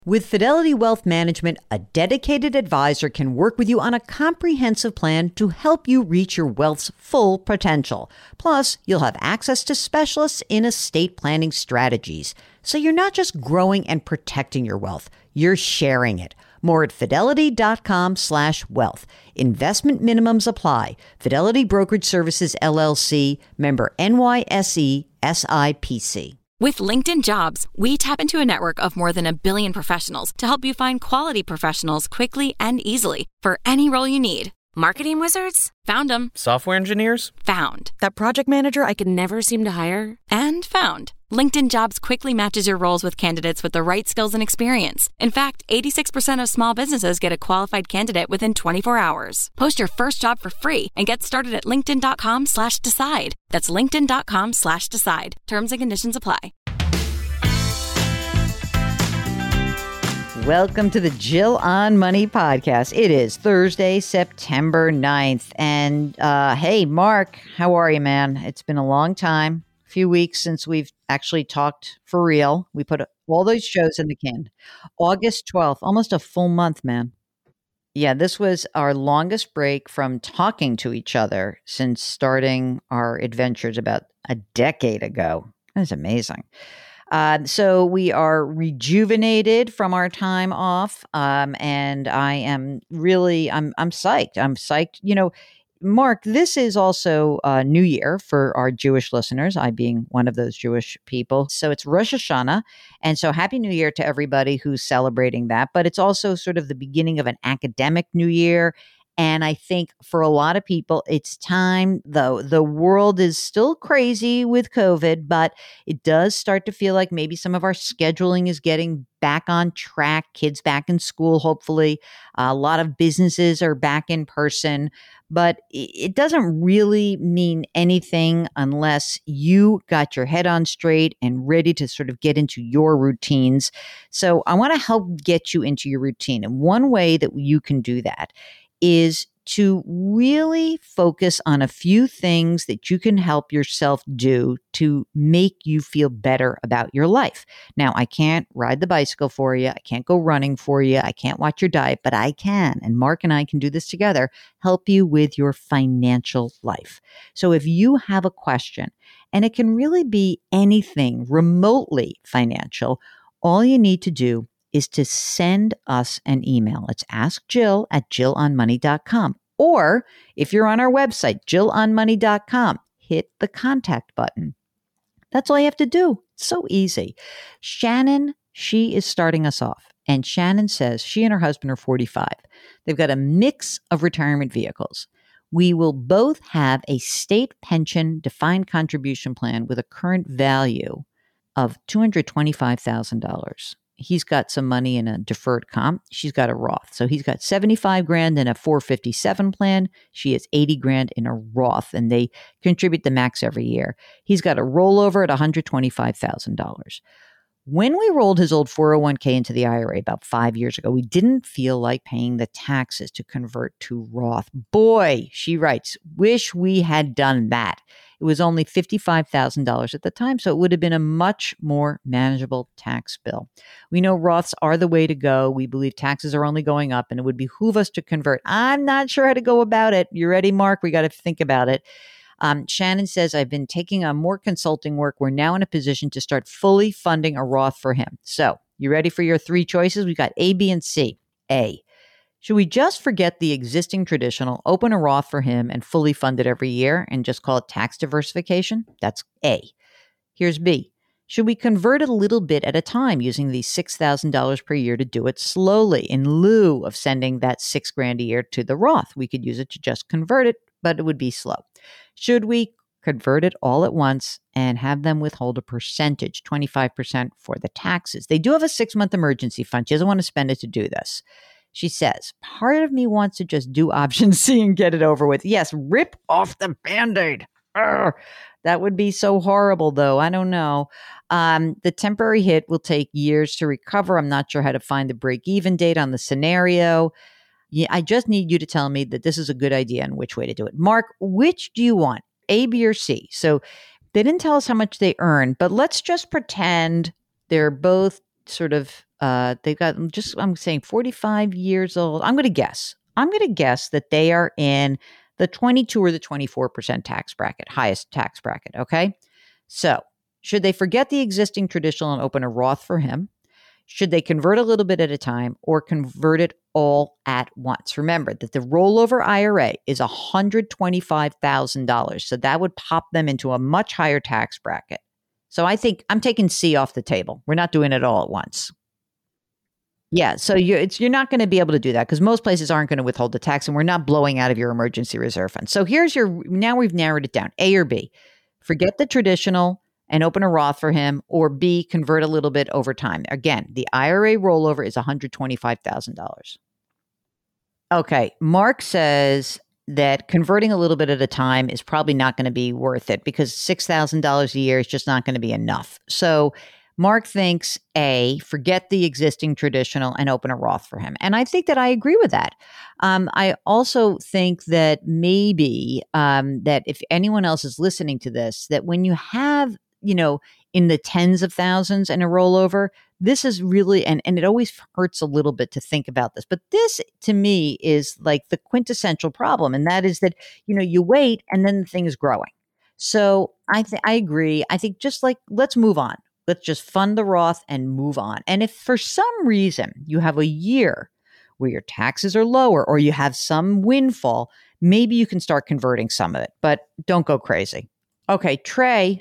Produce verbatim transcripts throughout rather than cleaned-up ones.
With Fidelity Wealth Management, a dedicated advisor can work with you on a comprehensive plan to help you reach your wealth's full potential. Plus, you'll have access to specialists in estate planning strategies. So you're not just growing and protecting your wealth, you're sharing it. More at fidelity.com slash wealth. Investment minimums apply. Fidelity Brokerage Services, L L C, member N Y S E, S I P C. With LinkedIn Jobs, we tap into a network of more than a billion professionals to help you find quality professionals quickly and easily for any role you need. Marketing wizards? Found them. Software engineers? Found. That project manager I could never seem to hire? And found. LinkedIn Jobs quickly matches your roles with candidates with the right skills and experience. In fact, eighty-six percent of small businesses get a qualified candidate within twenty-four hours. Post your first job for free and get started at linkedin.com slash decide. That's linkedin.com slash decide. Terms and conditions apply. Welcome to the Jill on Money podcast. It is Thursday, September ninth. And uh, hey, Mark, how are you, man? It's been a long time. A few weeks since we've actually talked for real. We put all those shows in the can. August twelfth, almost a full month, man. Yeah, this was our longest break from talking to each other since starting our adventures about a decade ago. That's amazing. Uh, so we are rejuvenated from our time off, um, and I am really, I'm, I'm psyched. I'm psyched. You know, Mark, this is also uh, New Year for our Jewish listeners, I being one of those Jewish people. So it's Rosh Hashanah, and so Happy New Year to everybody who's celebrating that. But it's also sort of the beginning of an academic New Year. And I think for a lot of people, it's time, though the world is still crazy with COVID, but it does start to feel like maybe some of our scheduling is getting back on track, kids back in school, hopefully. Uh, a lot of businesses are back in person, but it doesn't really mean anything unless you got your head on straight and ready to sort of get into your routines. So I want to help get you into your routine. And one way that you can do that is to really focus on a few things that you can help yourself do to make you feel better about your life. Now, I can't ride the bicycle for you. I can't go running for you. I can't watch your diet, but I can. And Mark and I can do this together, help you with your financial life. So if you have a question, and it can really be anything remotely financial, all you need to do is to send us an email. It's ask Jill at jill on money dot com. Or if you're on our website, jill on money dot com, hit the contact button. That's all you have to do. It's so easy. Shannon, she is starting us off. And Shannon says she and her husband are forty-five. They've got a mix of retirement vehicles. We will both have a state pension defined contribution plan with a current value of two hundred twenty-five thousand dollars. He's got some money in a deferred comp. She's got a Roth. So he's got seventy-five grand in a four fifty-seven plan. She has eighty grand in a Roth, and they contribute the max every year. He's got a rollover at one hundred twenty-five thousand dollars. When we rolled his old four oh one k into the I R A about five years ago, we didn't feel like paying the taxes to convert to Roth. Boy, she writes, wish we had done that. It was only fifty-five thousand dollars at the time, so it would have been a much more manageable tax bill. We know Roths are the way to go. We believe taxes are only going up, and it would behoove us to convert. I'm not sure how to go about it. You ready, Mark? We got to think about it. Um, Shannon says, I've been taking on more consulting work. We're now in a position to start fully funding a Roth for him. So you ready for your three choices? We've got A, B, and C. A, should we just forget the existing traditional, open a Roth for him and fully fund it every year and just call it tax diversification? That's A. Here's B. Should we convert it a little bit at a time using the six thousand dollars per year to do it slowly in lieu of sending that six grand a year to the Roth? We could use it to just convert it, but it would be slow. Should we convert it all at once and have them withhold a percentage, twenty-five percent for the taxes? They do have a six-month emergency fund. She doesn't want to spend it to do this. She says, part of me wants to just do option C and get it over with. Yes, rip off the Band-Aid. Urgh. That would be so horrible, though. I don't know. Um, the temporary hit will take years to recover. I'm not sure how to find the break-even date on the scenario. Yeah, I just need you to tell me that this is a good idea and which way to do it. Mark, which do you want, A, B, or C? So they didn't tell us how much they earn, but let's just pretend they're both sort of Uh, they've got just, I'm saying forty-five years old. I'm going to guess. I'm going to guess that they are in the twenty-two or the twenty-four percent tax bracket, highest tax bracket. Okay. So should they forget the existing traditional and open a Roth for him? Should they convert a little bit at a time or convert it all at once? Remember that the rollover I R A is one hundred twenty-five thousand dollars. So that would pop them into a much higher tax bracket. So I think I'm taking C off the table. We're not doing it all at once. Yeah, so you're, it's, you're not going to be able to do that because most places aren't going to withhold the tax and we're not blowing out of your emergency reserve fund. So here's your, now we've narrowed it down, A or B. Forget the traditional and open a Roth for him, or B, convert a little bit over time. Again, the I R A rollover is one hundred twenty-five thousand dollars. Okay, Mark says that converting a little bit at a time is probably not going to be worth it because six thousand dollars a year is just not going to be enough. So Mark thinks A, forget the existing traditional and open a Roth for him. And I think that I agree with that. Um, I also think that maybe um, that if anyone else is listening to this, that when you have, you know, in the tens of thousands and a rollover, this is really, and, and it always hurts a little bit to think about this, but this to me is like the quintessential problem. And that is that, you know, you wait and then the thing is growing. So I think I agree. I think just like, let's move on. Let's just fund the Roth and move on. And if for some reason you have a year where your taxes are lower or you have some windfall, maybe you can start converting some of it, but don't go crazy. Okay, Trey.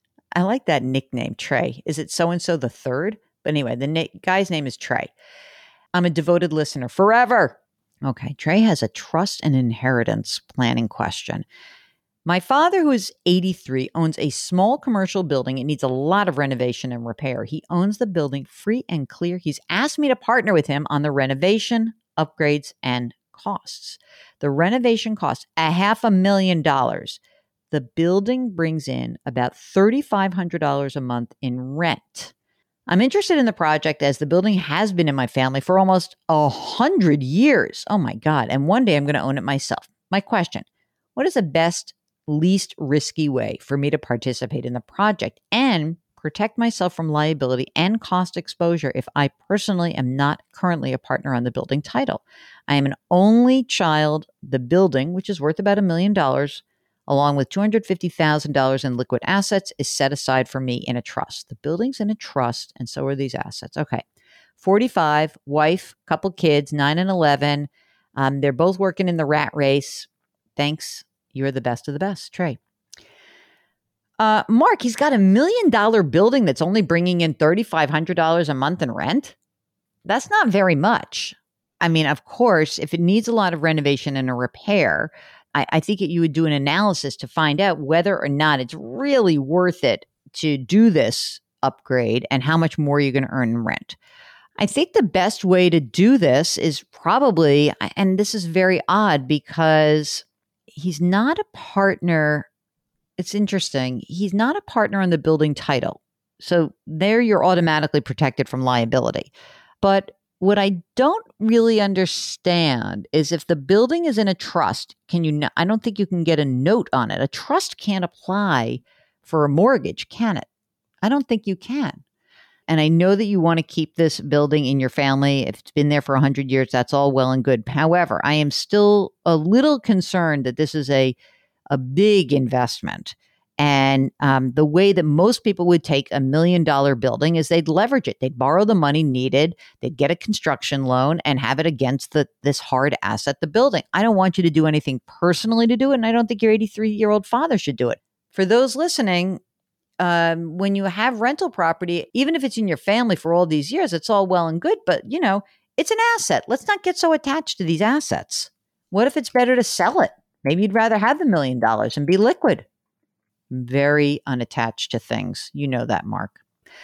I like that nickname, Trey. Is it so-and-so the third? But anyway, the na- guy's name is Trey. I'm a devoted listener forever. Okay, Trey has a trust and inheritance planning question. My father, who is eighty-three, owns a small commercial building. It needs a lot of renovation and repair. He owns the building free and clear. He's asked me to partner with him on the renovation, upgrades, and costs. The renovation costs a half a million dollars. The building brings in about three thousand five hundred dollars a month in rent. I'm interested in the project as the building has been in my family for almost a hundred years. Oh my God. And one day I'm going to own it myself. My question, what is the best, least risky way for me to participate in the project and protect myself from liability and cost exposure if I personally am not currently a partner on the building title? I am an only child. The building, which is worth about a million dollars, along with two hundred fifty thousand dollars in liquid assets, is set aside for me in a trust. The building's in a trust, and so are these assets. Okay. forty-five, wife, couple kids, nine and eleven. Um, they're both working in the rat race. Thanks. You're the best of the best, Trey. Uh, Mark, he's got a million dollar building that's only bringing in three thousand five hundred dollars a month in rent. That's not very much. I mean, of course, if it needs a lot of renovation and a repair, I, I think it, you would do an analysis to find out whether or not it's really worth it to do this upgrade and how much more you're going to earn in rent. I think the best way to do this is probably, and this is very odd because he's not a partner. It's interesting. He's not a partner on the building title. So there you're automatically protected from liability. But what I don't really understand is if the building is in a trust, can you, not, I don't think you can get a note on it. A trust can't apply for a mortgage, can it? I don't think you can. And I know that you want to keep this building in your family. If it's been there for one hundred years, that's all well and good. However, I am still a little concerned that this is a, a big investment. And um, the way that most people would take a million dollar building is they'd leverage it. They'd borrow the money needed. They'd get a construction loan and have it against the this hard asset, the building. I don't want you to do anything personally to do it. And I don't think your eighty-three-year-old father should do it. For those listening, um, when you have rental property, even if it's in your family for all these years, it's all well and good. But, you know, it's an asset. Let's not get so attached to these assets. What if it's better to sell it? Maybe you'd rather have the million dollars and be liquid. Very unattached to things. You know that, Mark.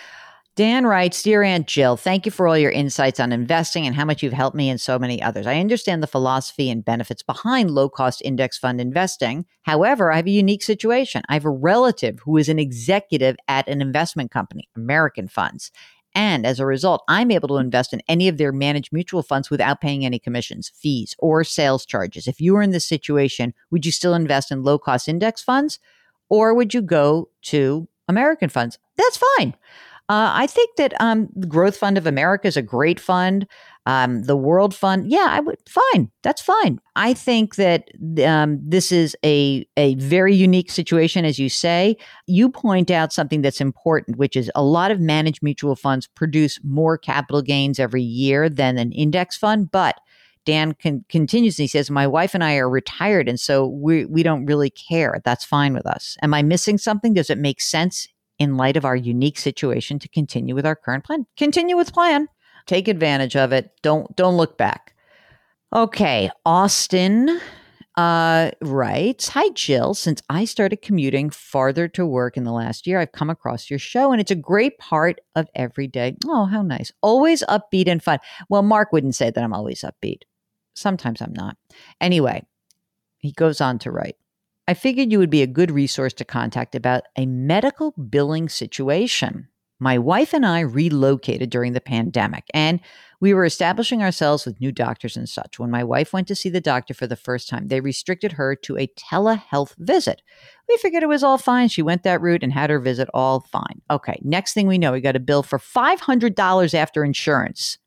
Dan writes, Dear Aunt Jill, thank you for all your insights on investing and how much you've helped me and so many others. I understand the philosophy and benefits behind low-cost index fund investing. However, I have a unique situation. I have a relative who is an executive at an investment company, American Funds. And as a result, I'm able to invest in any of their managed mutual funds without paying any commissions, fees, or sales charges. If you were in this situation, would you still invest in low-cost index funds? Or would you go to American Funds? That's fine. Uh, I think that um, the Growth Fund of America is a great fund. Um, the World Fund, yeah, I would fine. That's fine. I think that um, this is a a very unique situation, as you say. You point out something that's important, which is a lot of managed mutual funds produce more capital gains every year than an index fund, but Dan con- continues and he says, my wife and I are retired, and so we we don't really care. That's fine with us. Am I missing something? Does it make sense in light of our unique situation to continue with our current plan? Continue with plan. Take advantage of it. Don't don't look back. Okay, Austin uh, writes, hi, Jill. Since I started commuting farther to work in the last year, I've come across your show, and it's a great part of every day. Oh, how nice. Always upbeat and fun. Well, Mark wouldn't say that I'm always upbeat. Sometimes I'm not. Anyway, he goes on to write, I figured you would be a good resource to contact about a medical billing situation. My wife and I relocated during the pandemic, and we were establishing ourselves with new doctors and such. When my wife went to see the doctor for the first time, they restricted her to a telehealth visit. We figured it was all fine. She went that route and had her visit all fine. Okay, next thing we know, we got a bill for five hundred dollars after insurance.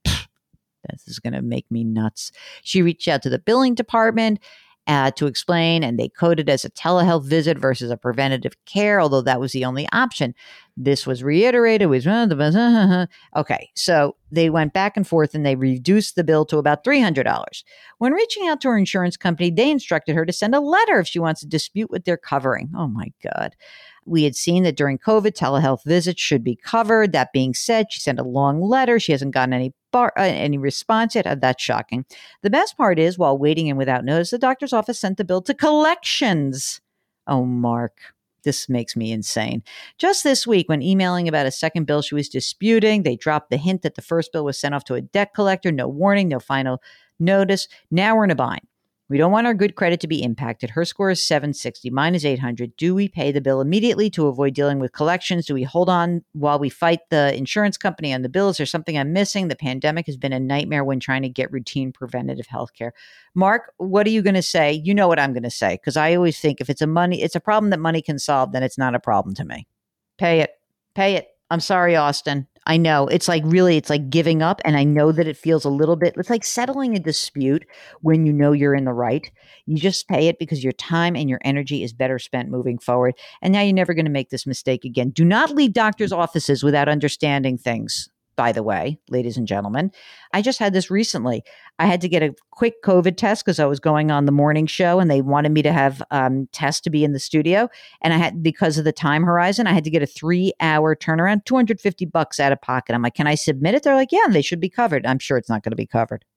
This is going to make me nuts. She reached out to the billing department uh, to explain, and they coded as a telehealth visit versus a preventative care, although that was the only option. This was reiterated. Was okay, so they went back and forth, and they reduced the bill to about three hundred dollars. When reaching out to her insurance company, they instructed her to send a letter if she wants to dispute what they're covering. Oh, my God. We had seen that during COVID, telehealth visits should be covered. That being said, she sent a long letter. She hasn't gotten any bar, uh, any response yet. Uh, that's shocking. The best part is, while waiting and without notice, the doctor's office sent the bill to collections. Oh, Mark, this makes me insane. Just this week, when emailing about a second bill she was disputing, they dropped the hint that the first bill was sent off to a debt collector. No warning, no final notice. Now we're in a bind. We don't want our good credit to be impacted. Her score is seven sixty. Mine is eight hundred. Do we pay the bill immediately to avoid dealing with collections? Do we hold on while we fight the insurance company on the bill? Is there something I'm missing? The pandemic has been a nightmare when trying to get routine preventative health care. Mark, what are you going to say? You know what I'm going to say, because I always think if it's a money, it's a problem that money can solve, then it's not a problem to me. Pay it. Pay it. I'm sorry, Austin. I know it's like really, it's like giving up. And I know that it feels a little bit, it's like settling a dispute when you know you're in the right. You just pay it because your time and your energy is better spent moving forward. And now you're never going to make this mistake again. Do not leave doctors' offices without understanding things. By the way, ladies and gentlemen, I just had this recently. I had to get a quick COVID test because I was going on the morning show and they wanted me to have um, tests to be in the studio. And I had, because of the time horizon, I had to get a three hour turnaround, two hundred fifty bucks out of pocket. I'm like, can I submit it? They're like, yeah, they should be covered. I'm sure it's not going to be covered.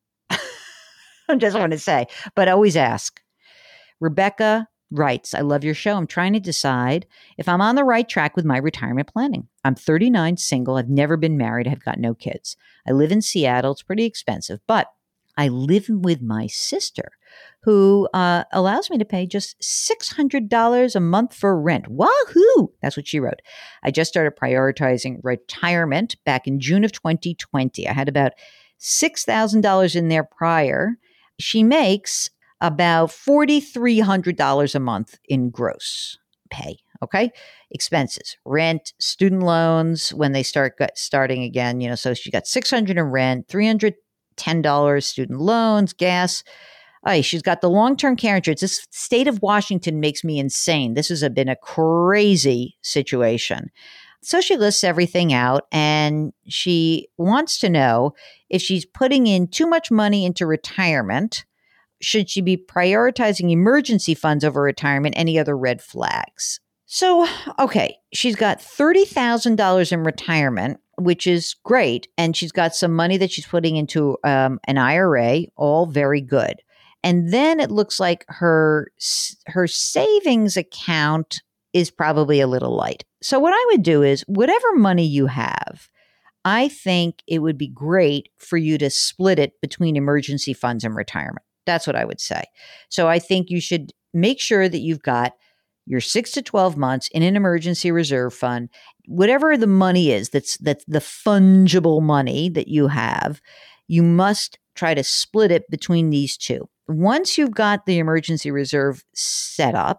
I just want to say, but always ask. Rebecca writes, I love your show. I'm trying to decide if I'm on the right track with my retirement planning. I'm thirty-nine, single. I've never been married. I've got no kids. I live in Seattle. It's pretty expensive, but I live with my sister who uh, allows me to pay just six hundred dollars a month for rent. Wahoo! That's what she wrote. I just started prioritizing retirement back in June of twenty twenty. I had about six thousand dollars in there prior. She makes about four thousand three hundred dollars a month in gross pay. Okay. Expenses, rent, student loans, when they start starting again, you know, so she got six hundred dollars in rent, three hundred ten dollars student loans, gas. Oh, she's got the long-term care insurance. This state of Washington makes me insane. This has been a crazy situation. So she lists everything out and she wants to know if she's putting in too much money into retirement. Should she be prioritizing emergency funds over retirement? Any other red flags? So, okay, she's got thirty thousand dollars in retirement, which is great. And she's got some money that she's putting into um, an I R A, all very good. And then it looks like her her savings account is probably a little light. So what I would do is whatever money you have, I think it would be great for you to split it between emergency funds and retirement. That's what I would say. So I think you should make sure that you've got your six to twelve months in an emergency reserve fund, whatever the money is, that's that's the fungible money that you have, you must try to split it between these two. Once you've got the emergency reserve set up,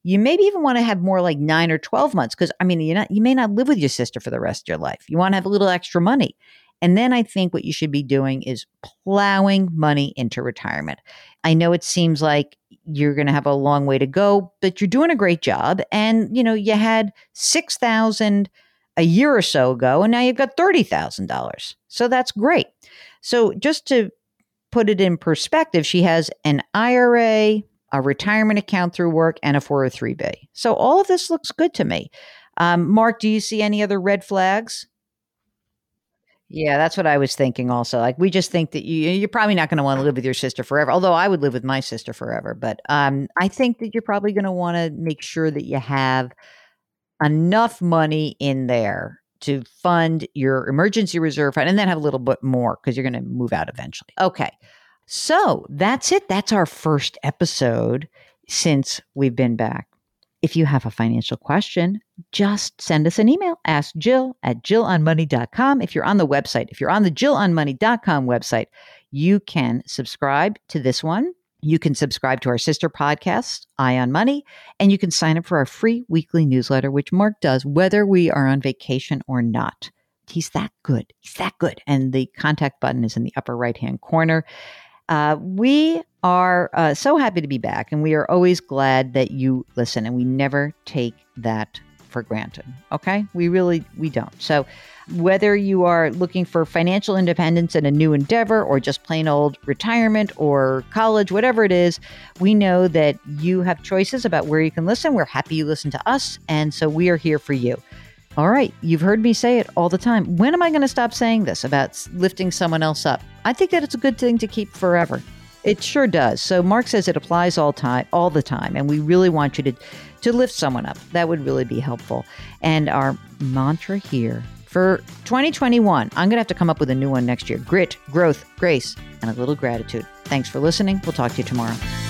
You maybe even want to have more like nine or twelve months because, I mean, you're not, you may not live with your sister for the rest of your life. You want to have a little extra money. And then I think what you should be doing is plowing money into retirement. I know it seems like you're going to have a long way to go, but you're doing a great job. And, you know, you had six thousand dollars a year or so ago, and now you've got thirty thousand dollars. So that's great. So just to put it in perspective, she has an I R A, a retirement account through work, and a four oh three B. So all of this looks good to me. Um, Mark, do you see any other red flags? Yeah, that's what I was thinking also. Like we just think that you you're probably not going to want to live with your sister forever. Although I would live with my sister forever, but um I think that you're probably going to want to make sure that you have enough money in there to fund your emergency reserve fund and then have a little bit more because you're going to move out eventually. Okay. So, that's it. That's our first episode since we've been back. If you have a financial question, just send us an email. Ask Jill at jill on money dot com. If you're on the website, if you're on the jill on money dot com website, you can subscribe to this one. You can subscribe to our sister podcast, Eye on Money, and you can sign up for our free weekly newsletter, which Mark does whether we are on vacation or not. He's that good. He's that good. And the contact button is in the upper right-hand corner. Uh, we are uh, so happy to be back, and we are always glad that you listen, and we never take that for granted. Okay? We really, we don't. So whether you are looking for financial independence in a new endeavor or just plain old retirement or college, whatever it is, we know that you have choices about where you can listen. We're happy you listen to us, and so we are here for you. All right, you've heard me say it all the time. When am I going to stop saying this about lifting someone else up? I think that it's a good thing to keep forever. It sure does. So Mark says it applies all time, all the time, and we really want you to, to lift someone up. That would really be helpful. And our mantra here for twenty twenty-one, I'm going to have to come up with a new one next year. Grit, growth, grace, and a little gratitude. Thanks for listening. We'll talk to you tomorrow.